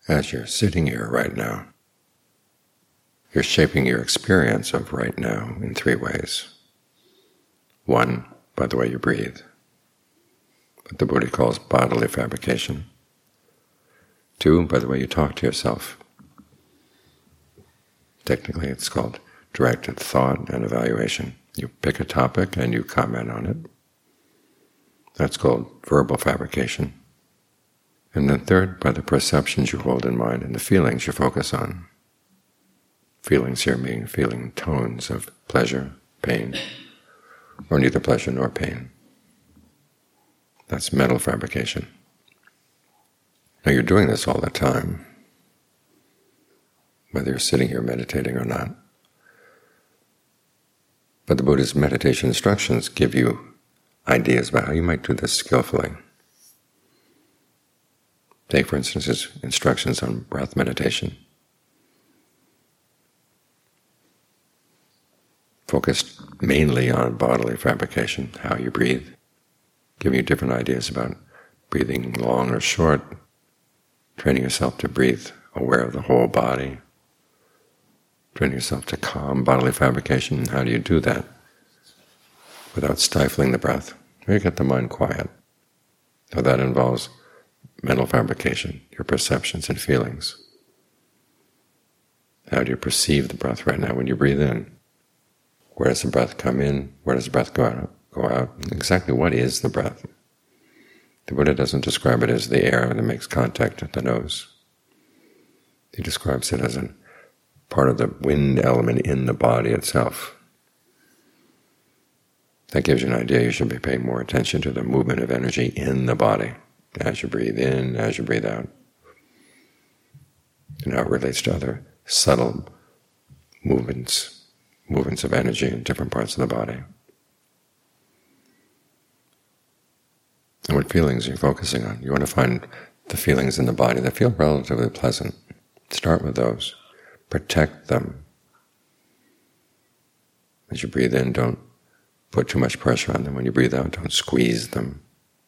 As you're sitting here right now, you're shaping your experience of right now in three ways. One, by the way you breathe, what the Buddha calls bodily fabrication. Two, by the way you talk to yourself. Technically it's called directed thought and evaluation. You pick a topic and you comment on it. That's called verbal fabrication. And then third, by the perceptions you hold in mind and the feelings you focus on. Feelings here meaning feeling tones of pleasure, pain, or neither pleasure nor pain. That's mental fabrication. Now you're doing this all the time, whether you're sitting here meditating or not. But the Buddha's meditation instructions give you ideas about how you might do this skillfully. Take, for instance, his instructions on breath meditation. Focused mainly on bodily fabrication, how you breathe, giving you different ideas about breathing long or short, training yourself to breathe aware of the whole body, training yourself to calm bodily fabrication. And how do you do that without stifling the breath? You get the mind quiet. So that involves mental fabrication, your perceptions and feelings. How do you perceive the breath right now when you breathe in? Where does the breath come in? Where does the breath go out? Exactly what is the breath? The Buddha doesn't describe it as the air that makes contact with the nose. He describes it as a part of the wind element in the body itself. That gives you an idea. You should be paying more attention to the movement of energy in the body as you breathe in, as you breathe out, and how it relates to other subtle movements of energy in different parts of the body. And what feelings are you focusing on? You want to find the feelings in the body that feel relatively pleasant. Start with those. Protect them. As you breathe in, don't put too much pressure on them. When you breathe out, don't squeeze them.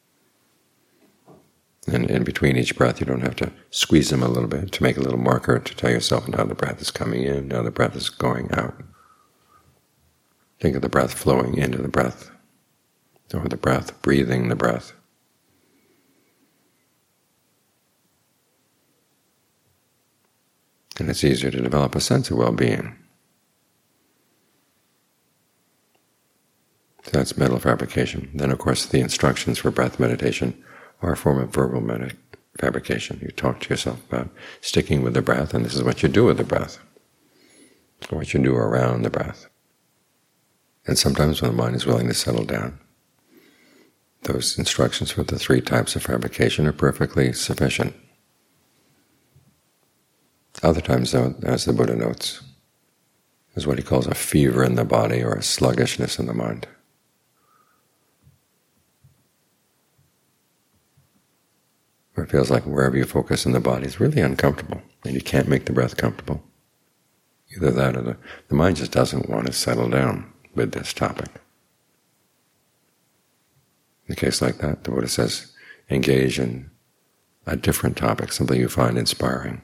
And in between each breath, you don't have to squeeze them a little bit to make a little marker to tell yourself now the breath is coming in, now the breath is going out. Think of the breath flowing into the breath, or the breath breathing the breath. And it's easier to develop a sense of well-being. So that's mental fabrication. Then, of course, the instructions for breath meditation are a form of verbal fabrication. You talk to yourself about sticking with the breath, and this is what you do with the breath, or what you do around the breath. And sometimes when the mind is willing to settle down, those instructions for the three types of fabrication are perfectly sufficient. Other times, though, as the Buddha notes, is what he calls a fever in the body or a sluggishness in the mind. Where it feels like wherever you focus in the body is really uncomfortable, and you can't make the breath comfortable. Either that or the mind just doesn't want to settle down with this topic. In a case like that, the Buddha says, engage in a different topic, something you find inspiring.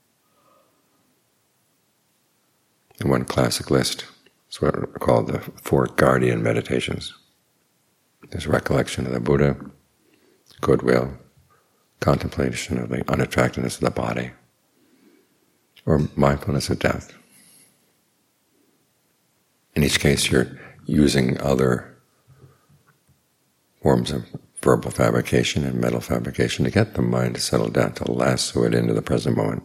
And one classic list is what are called the Four Guardian Meditations. There's recollection of the Buddha, goodwill, contemplation of the unattractiveness of the body, or mindfulness of death. In each case, you're using other forms of verbal fabrication and mental fabrication to get the mind to settle down, to lasso it into the present moment.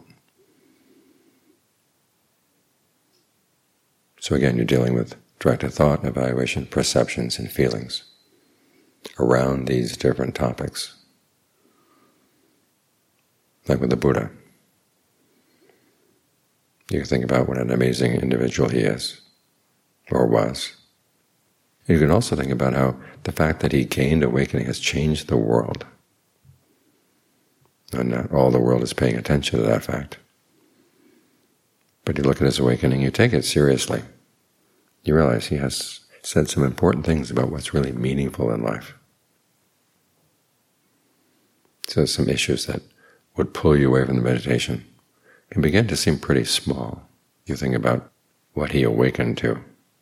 So again, you're dealing with directed thought, evaluation, perceptions, and feelings around these different topics. Like with the Buddha, you can think about what an amazing individual he is, or was. You can also think about how the fact that he gained awakening has changed the world. And not all the world is paying attention to that fact. But you look at his awakening, you take it seriously. You realize he has said some important things about what's really meaningful in life. So some issues that would pull you away from the meditation can begin to seem pretty small. You think about what he awakened to,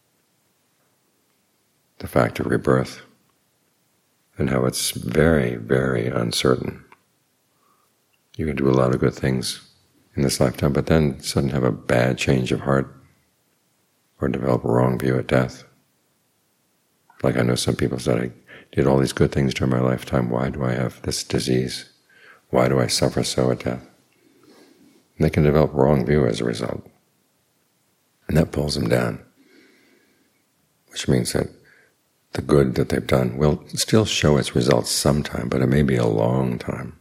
the fact of rebirth, and how it's very, very uncertain. You can do a lot of good things in this lifetime, but then suddenly have a bad change of heart or develop a wrong view of death. Like I know some people said, I did all these good things during my lifetime. Why do I have this disease? Why do I suffer so at death? And they can develop a wrong view as a result. And that pulls them down, which means that the good that they've done will still show its results sometime, but it may be a long time.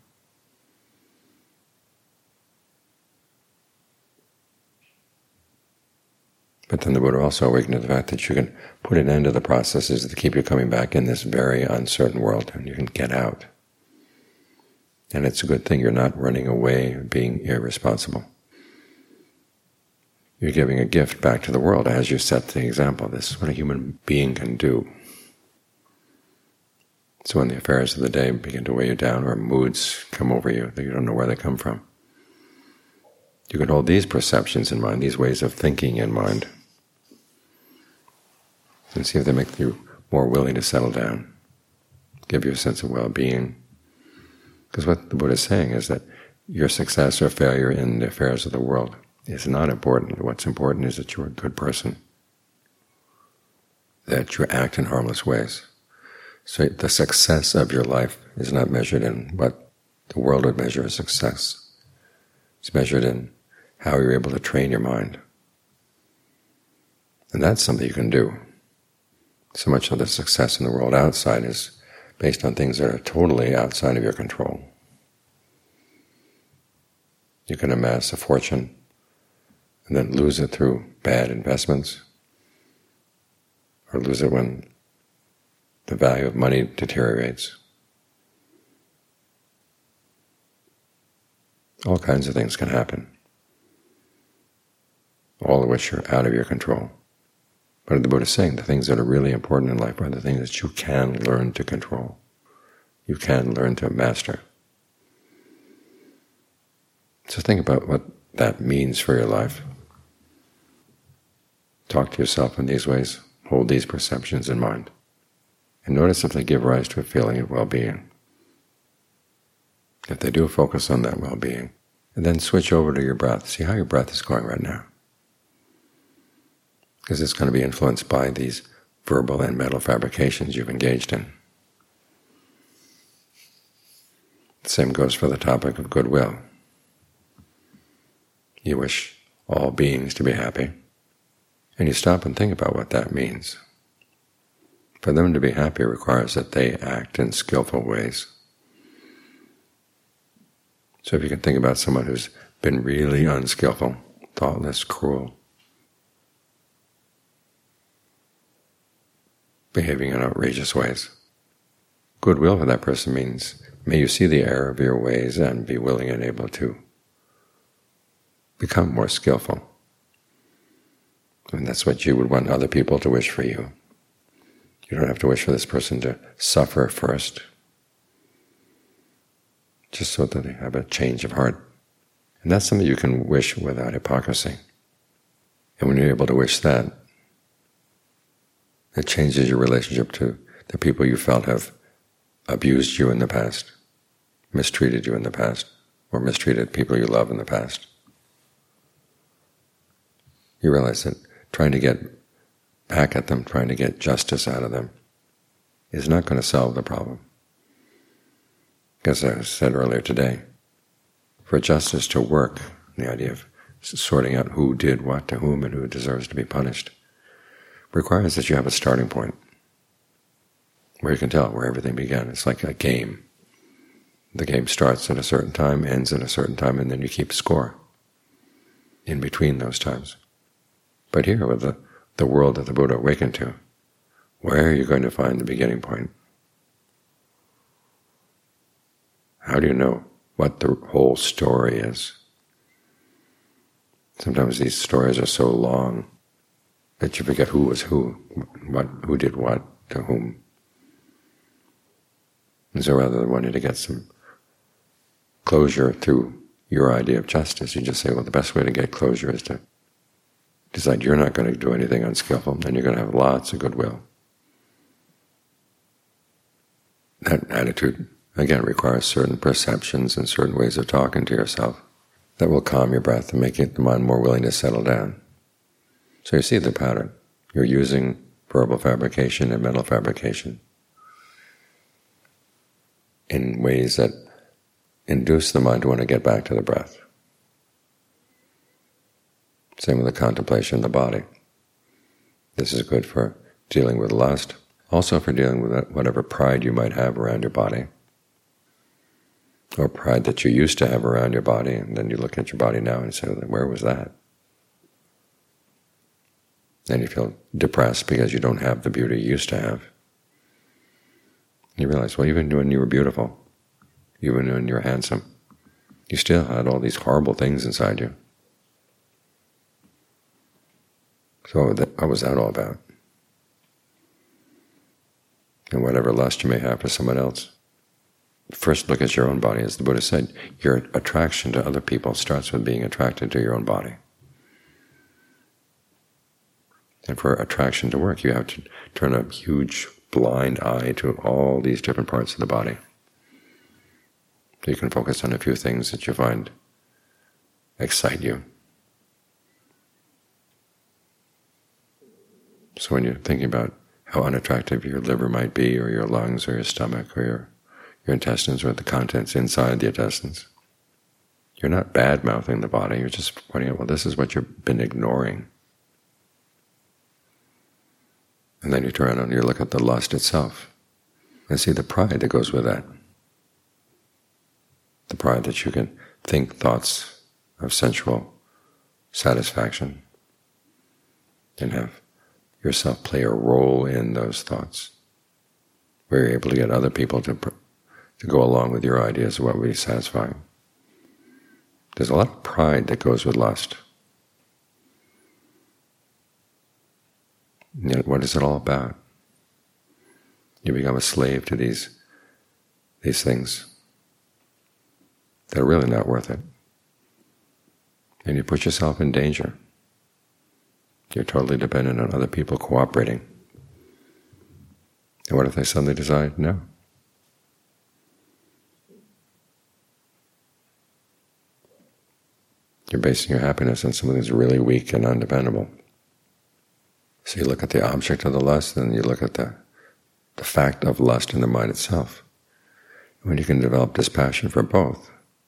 But then the Buddha also awakened to the fact that you can put an end to the processes that keep you coming back in this very uncertain world, and you can get out. And it's a good thing you're not running away and being irresponsible. You're giving a gift back to the world as you set the example. This is what a human being can do. So when the affairs of the day begin to weigh you down, or moods come over you that you don't know where they come from, you can hold these perceptions in mind, these ways of thinking in mind, and see if they make you more willing to settle down, give you a sense of well-being. Because what the Buddha is saying is that your success or failure in the affairs of the world is not important. What's important is that you're a good person, that you act in harmless ways. So the success of your life is not measured in what the world would measure as success. It's measured in how you're able to train your mind. And that's something you can do. So much of the success in the world outside is based on things that are totally outside of your control. You can amass a fortune and then lose it through bad investments, or lose it when the value of money deteriorates. All kinds of things can happen, all of which are out of your control. But the Buddha is saying the things that are really important in life are the things that you can learn to control, you can learn to master. So think about what that means for your life. Talk to yourself in these ways, hold these perceptions in mind, and notice if they give rise to a feeling of well-being. If they do, focus on that well-being, and then switch over to your breath. See how your breath is going right now, because it's going to be influenced by these verbal and mental fabrications you've engaged in. The same goes for the topic of goodwill. You wish all beings to be happy, and you stop and think about what that means. For them to be happy requires that they act in skillful ways. So if you can think about someone who's been really unskillful, thoughtless, cruel, behaving in outrageous ways, goodwill for that person means, may you see the error of your ways and be willing and able to become more skillful. And that's what you would want other people to wish for you. You don't have to wish for this person to suffer first, just so that they have a change of heart. And that's something you can wish without hypocrisy. And when you're able to wish that, it changes your relationship to the people you felt have abused you in the past, mistreated you in the past, or mistreated people you love in the past. You realize that trying to get back at them, trying to get justice out of them, is not going to solve the problem. As I said earlier today, for justice to work, the idea of sorting out who did what to whom and who deserves to be punished, requires that you have a starting point where you can tell where everything began. It's like a game. The game starts at a certain time, ends at a certain time, and then you keep score in between those times. But here, with the world that the Buddha awakened to, where are you going to find the beginning point? How do you know what the whole story is? Sometimes these stories are so long that you forget who was who did what to whom. And so rather than wanting to get some closure through your idea of justice. You just say, well, the best way to get closure is to decide you're not going to do anything unskillful, and you're going to have lots of goodwill. That attitude, again, requires certain perceptions and certain ways of talking to yourself that will calm your breath and make the mind more willing to settle down. So you see the pattern. You're using verbal fabrication and mental fabrication in ways that induce the mind to want to get back to the breath. Same with the contemplation of the body. This is good for dealing with lust, also for dealing with whatever pride you might have around your body, or pride that you used to have around your body, and then you look at your body now and say, where was that? Then you feel depressed because you don't have the beauty you used to have. You realize, well, even when you were beautiful, even when you were handsome, you still had all these horrible things inside you. So what was that all about? And whatever lust you may have for someone else, first look at your own body. As the Buddha said, your attraction to other people starts with being attracted to your own body. And for attraction to work, you have to turn a huge blind eye to all these different parts of the body. So you can focus on a few things that you find excite you. So when you're thinking about how unattractive your liver might be, or your lungs, or your stomach, or your intestines, or the contents inside the intestines, you're not bad-mouthing the body, you're just pointing out, well, this is what you've been ignoring. And then you turn around and you look at the lust itself and see the pride that goes with that. The pride that you can think thoughts of sensual satisfaction and have yourself play a role in those thoughts, where you're able to get other people to go along with your ideas of what would be satisfying. There's a lot of pride that goes with lust. And yet, what is it all about? You become a slave to these things that are really not worth it. And you put yourself in danger. You're totally dependent on other people cooperating. And what if they suddenly decide, no? You're basing your happiness on something that's really weak and undependable. So you look at the object of the lust, and you look at the fact of lust in the mind itself. When you can develop dispassion for both,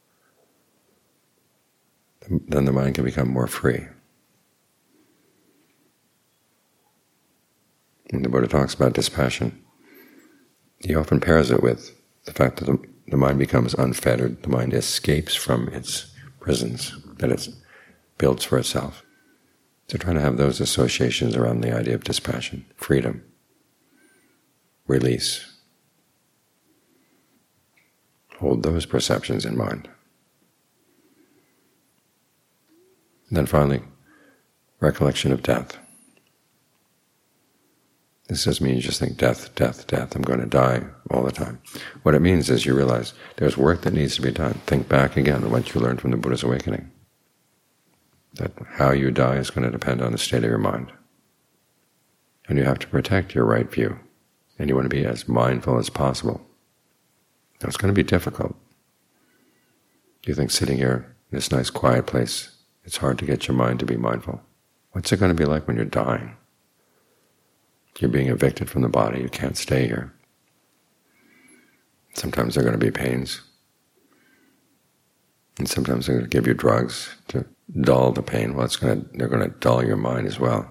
then the mind can become more free. When the Buddha talks about dispassion, he often pairs it with the fact that the mind becomes unfettered, the mind escapes from its prisons that it builds for itself. So try to have those associations around the idea of dispassion, freedom, release. Hold those perceptions in mind. And then finally, recollection of death. This doesn't mean you just think death, death, death, I'm going to die all the time. What it means is you realize there's work that needs to be done. Think back again on what you learned from the Buddha's awakening. That how you die is going to depend on the state of your mind. And you have to protect your right view. And you want to be as mindful as possible. Now it's going to be difficult. You think sitting here in this nice quiet place, it's hard to get your mind to be mindful. What's it going to be like when you're dying? You're being evicted from the body, you can't stay here. Sometimes there are going to be pains. And sometimes they're going to give you drugs to dull the pain. Well, they're going to dull your mind as well.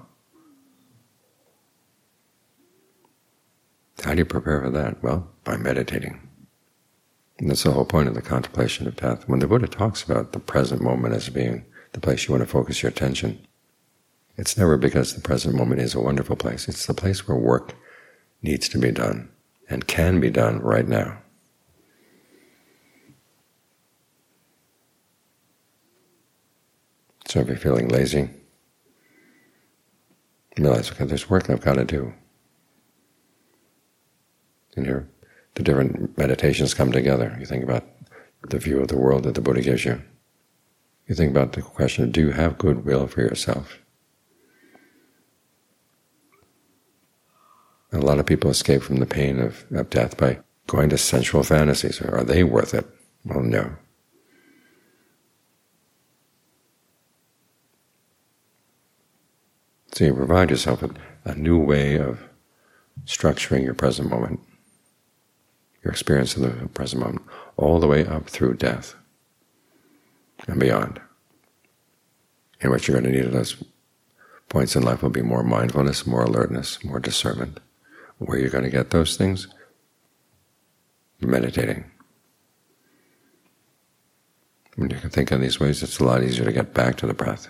How do you prepare for that? Well, by meditating. And that's the whole point of the contemplation of death. When the Buddha talks about the present moment as being the place you want to focus your attention, it's never because the present moment is a wonderful place. It's the place where work needs to be done and can be done right now. So if you're feeling lazy, realize, okay, there's work I've got to do. And here, the different meditations come together. You think about the view of the world that the Buddha gives you. You think about the question, do you have goodwill for yourself? A lot of people escape from the pain of death by going to sensual fantasies. Are they worth it? Well, no. So you provide yourself with a new way of structuring your present moment, your experience of the present moment, all the way up through death and beyond. And what you're going to need at those points in life will be more mindfulness, more alertness, more discernment. Where you're going to get those things? Meditating. When you can think in these ways, it's a lot easier to get back to the breath.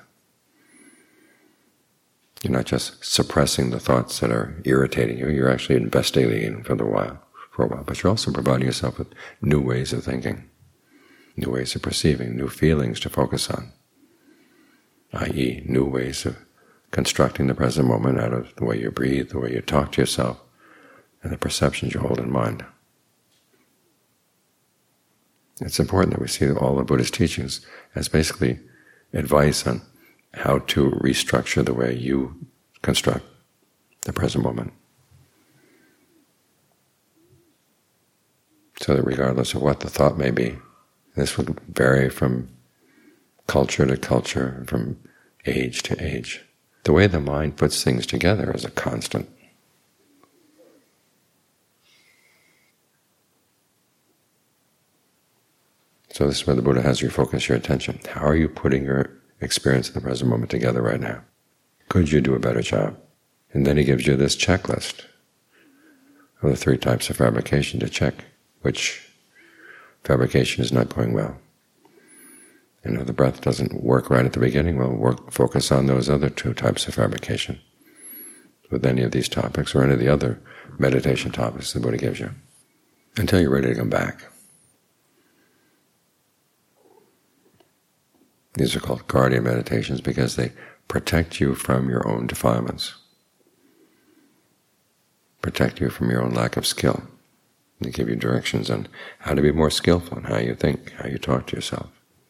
You're not just suppressing the thoughts that are irritating you, you're actually investigating for a while, but you're also providing yourself with new ways of thinking, new ways of perceiving, new feelings to focus on, i.e. new ways of constructing the present moment out of the way you breathe, the way you talk to yourself, and the perceptions you hold in mind. It's important that we see all the Buddha's teachings as basically advice on how to restructure the way you construct the present moment. So that regardless of what the thought may be, this will vary from culture to culture, from age to age. The way the mind puts things together is a constant. So this is where the Buddha has you focus your attention. How are you putting your experience of the present moment together right now? Could you do a better job? And then he gives you this checklist of the 3 types of fabrication to check which fabrication is not going well. And if the breath doesn't work right at the beginning, well, focus on those other 2 types of fabrication with any of these topics or any of the other meditation topics the Buddha gives you until you're ready to come back. These are called guardian meditations because they protect you from your own defilements, protect you from your own lack of skill. They give you directions on how to be more skillful in how you think, how you talk to yourself.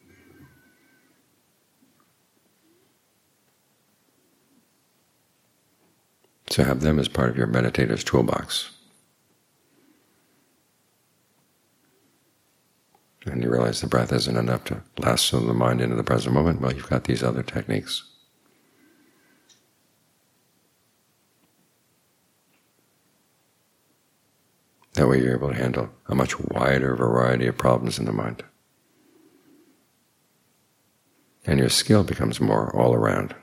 So have them as part of your meditator's toolbox. And you realize the breath isn't enough to lasso the mind into the present moment, well, you've got these other techniques. That way you're able to handle a much wider variety of problems in the mind. And your skill becomes more all around.